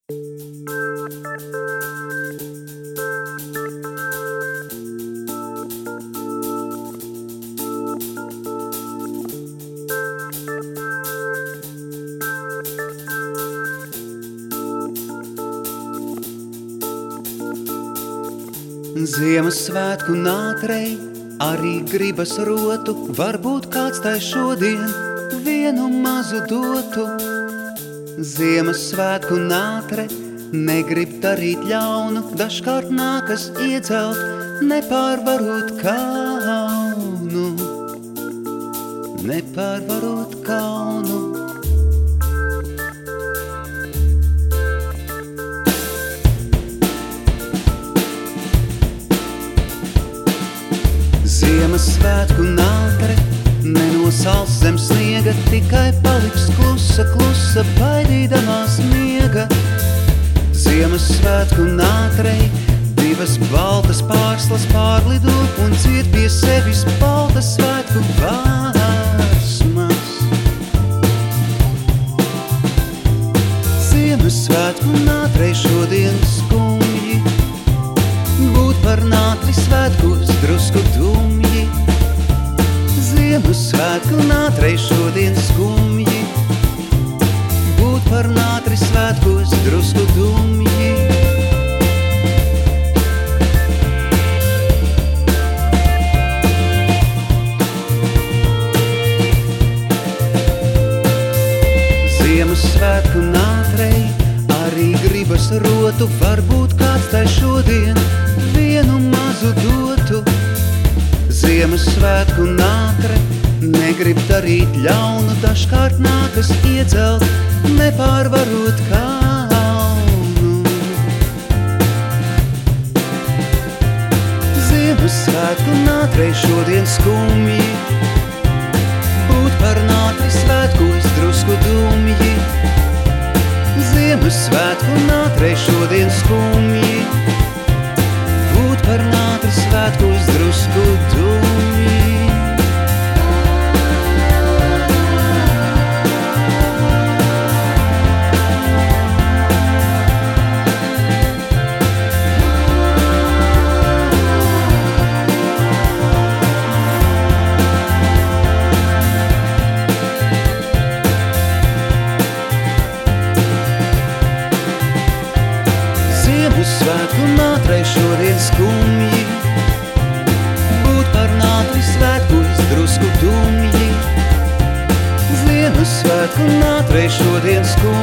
Ziemassvētku nātrei arī gribas rotu, varbūt kāds tai šodien vienu mazu dotu. Ziemassvētku nātre negrib darīt ļaunu, dažkārt nākas iedzelt, nepārvarot kaunu. Nepārvarot kaunu. Ziemassvētku nātre nenosals zem sniega, tikai paliks klusa, klusa, baidīdamās miega. Ziemassvētku nātrei divas baltas pārslas pārlido un ciet pie sevis baltas svētku vārsmas. Ziemassvētku nātrei šodien skumji, būt par nātri svētkos drusku dumji. Ziemassvētku nātrei šodien skumji, būt par nātri svētkos drusku dumji. Ziemassvētku nātrei arī gribas rotu, varbūt kāds tai šodien vienu mazu dotu. Ziemassvētku nātre negrib darīt ļaunu, dažkārt nākas iedzelt, nepārvarot kaunu. Ziemassvētku nātrei šodien skumji, būt par nātri svētkos drusku dumji. Ziemassvētku nātrei šodien skumji, būt par nātri svētkos drusku dumji. Ziemassvētku nātrei šodien skumji, būt par nātri svētkos drusku dumji. Ziemassvētku nātrei šodien skumji,